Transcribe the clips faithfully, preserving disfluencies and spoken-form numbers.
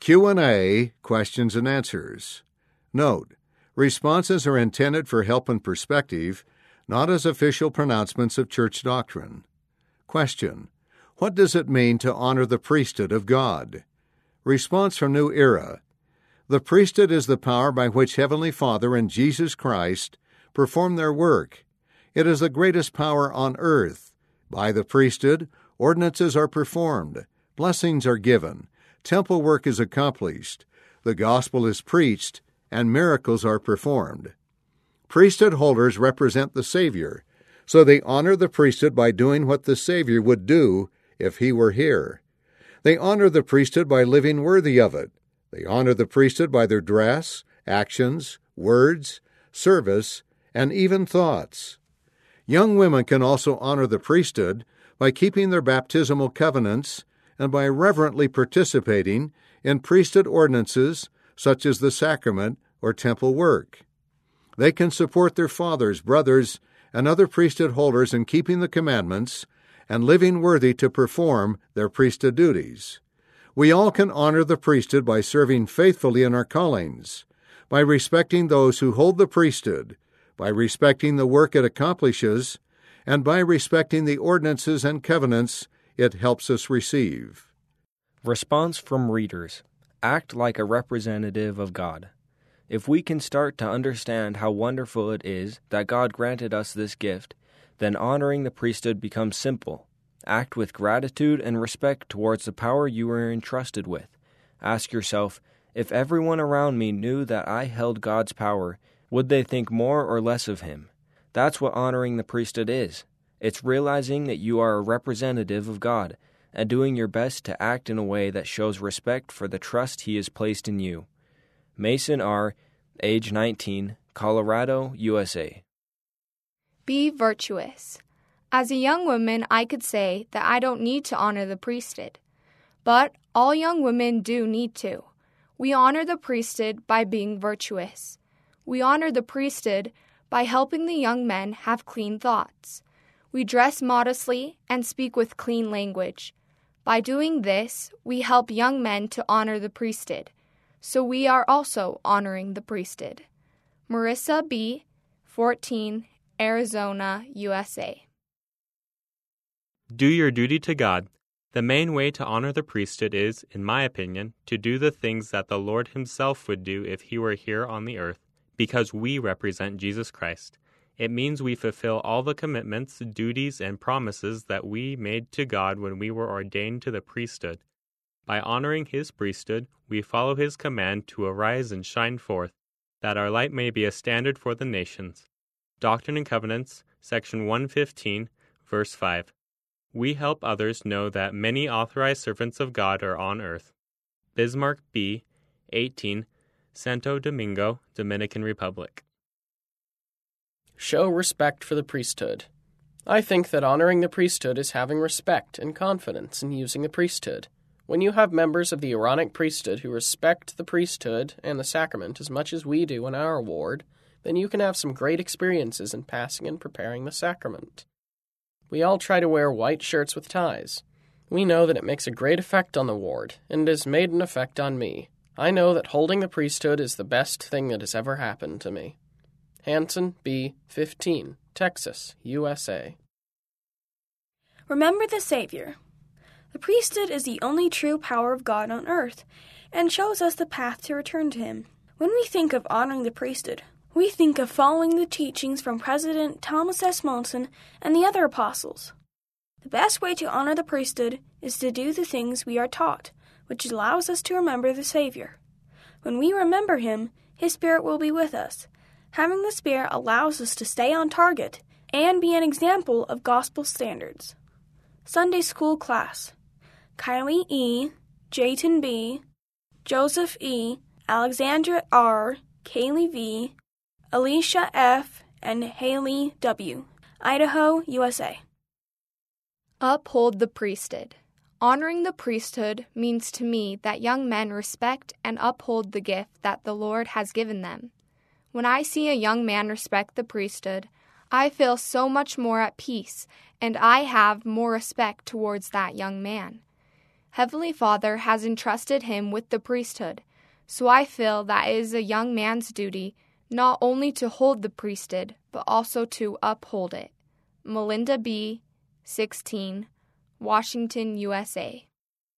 Q and A, questions and answers. Note: responses are intended for help and perspective, not as official pronouncements of church doctrine. Question: what does it mean to honor the priesthood of God? Response from New Era: the priesthood is the power by which Heavenly Father and Jesus Christ perform their work. It is the greatest power on earth. By the priesthood, ordinances are performed, blessings are given, temple work is accomplished, the gospel is preached, and miracles are performed. Priesthood holders represent the Savior, so they honor the priesthood by doing what the Savior would do if he were here. They honor the priesthood by living worthy of it. They honor the priesthood by their dress, actions, words, service, and even thoughts. Young women can also honor the priesthood by keeping their baptismal covenants and by reverently participating in priesthood ordinances such as the sacrament or temple work. They can support their fathers, brothers, and other priesthood holders in keeping the commandments and living worthy to perform their priesthood duties. We all can honor the priesthood by serving faithfully in our callings, by respecting those who hold the priesthood, by respecting the work it accomplishes, and by respecting the ordinances and covenants it helps us receive. Response from readers: act like a representative of God. If we can start to understand how wonderful it is that God granted us this gift, then honoring the priesthood becomes simple. Act with gratitude and respect towards the power you are entrusted with. Ask yourself, if everyone around me knew that I held God's power, would they think more or less of Him? That's what honoring the priesthood is. It's realizing that you are a representative of God and doing your best to act in a way that shows respect for the trust He has placed in you. Mason R., age nineteen, Colorado, U S A. Be virtuous. As a young woman, I could say that I don't need to honor the priesthood. But all young women do need to. We honor the priesthood by being virtuous. We honor the priesthood by helping the young men have clean thoughts. We dress modestly and speak with clean language. By doing this, we help young men to honor the priesthood. So we are also honoring the priesthood. Marissa B., fourteen, Arizona, U S A. Do your duty to God. The main way to honor the priesthood is, in my opinion, to do the things that the Lord Himself would do if He were here on the earth, because we represent Jesus Christ. It means we fulfill all the commitments, duties, and promises that we made to God when we were ordained to the priesthood. By honoring His priesthood, we follow His command to arise and shine forth, that our light may be a standard for the nations. Doctrine and Covenants, section one fifteen, verse five. We help others know that many authorized servants of God are on earth. Bismarck B., eighteen, Santo Domingo, Dominican Republic. Show respect for the priesthood. I think that honoring the priesthood is having respect and confidence in using the priesthood. When you have members of the Aaronic priesthood who respect the priesthood and the sacrament as much as we do in our ward, then you can have some great experiences in passing and preparing the sacrament. We all try to wear white shirts with ties. We know that it makes a great effect on the ward, and it has made an effect on me. I know that holding the priesthood is the best thing that has ever happened to me. Hanson B., fifteen, Texas, U S A. Remember the Savior. The priesthood is the only true power of God on earth, and shows us the path to return to Him. When we think of honoring the priesthood, we think of following the teachings from President Thomas S. Monson and the other apostles. The best way to honor the priesthood is to do the things we are taught, which allows us to remember the Savior. When we remember Him, His Spirit will be with us. Having the Spirit allows us to stay on target and be an example of gospel standards. Sunday School Class: Kylie E., Jayton B., Joseph E., Alexandra R., Kaylee V., Alicia F., and Haley W., Idaho, U S A. Uphold the priesthood. Honoring the priesthood means to me that young men respect and uphold the gift that the Lord has given them. When I see a young man respect the priesthood, I feel so much more at peace, and I have more respect towards that young man. Heavenly Father has entrusted him with the priesthood, so I feel that it is a young man's duty not only to hold the priesthood, but also to uphold it. Melinda B., sixteen, Washington, U S A.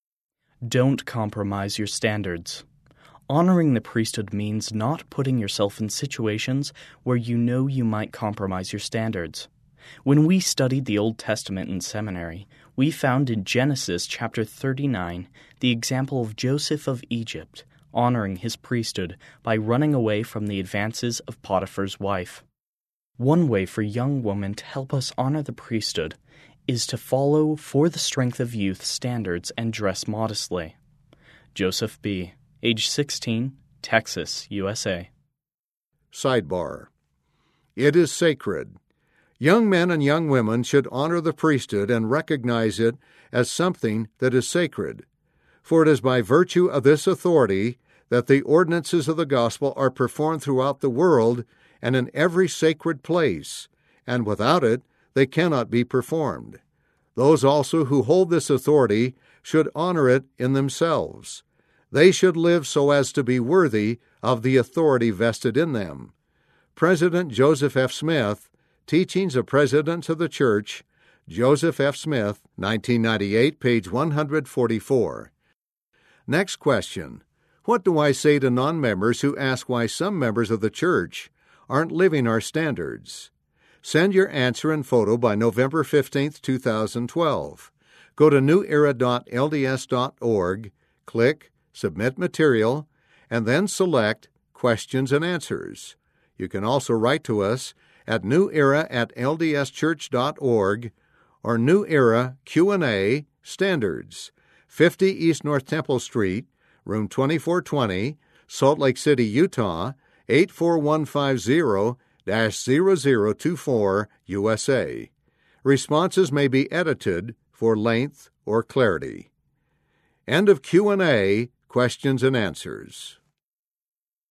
Don't compromise your standards. Honoring the priesthood means not putting yourself in situations where you know you might compromise your standards. When we studied the Old Testament in seminary, we found in Genesis chapter thirty-nine the example of Joseph of Egypt honoring his priesthood by running away from the advances of Potiphar's wife. One way for young women to help us honor the priesthood is to follow for the strength of youth standards and dress modestly. Joseph B., age sixteen, Texas, U S A. Sidebar. It is sacred. Young men and young women should honor the priesthood and recognize it as something that is sacred. For it is by virtue of this authority that the ordinances of the gospel are performed throughout the world and in every sacred place, and without it they cannot be performed. Those also who hold this authority should honor it in themselves. They should live so as to be worthy of the authority vested in them. President Joseph F. Smith, Teachings of Presidents of the Church, Joseph F. Smith, nineteen ninety-eight, page one forty-four. Next question. What do I say to non-members who ask why some members of the church aren't living our standards? Send your answer and photo by November fifteenth, two thousand twelve. Go to new era dot l d s dot org, click Submit Material, and then select Questions and Answers. You can also write to us at new era at l d s church dot org or New Era Q and A Standards, fifty East North Temple Street, room twenty-four twenty, Salt Lake City, Utah, eight four one five zero dash zero zero two four, U S A. Responses may be edited for length or clarity. End of Q and A, Questions and Answers.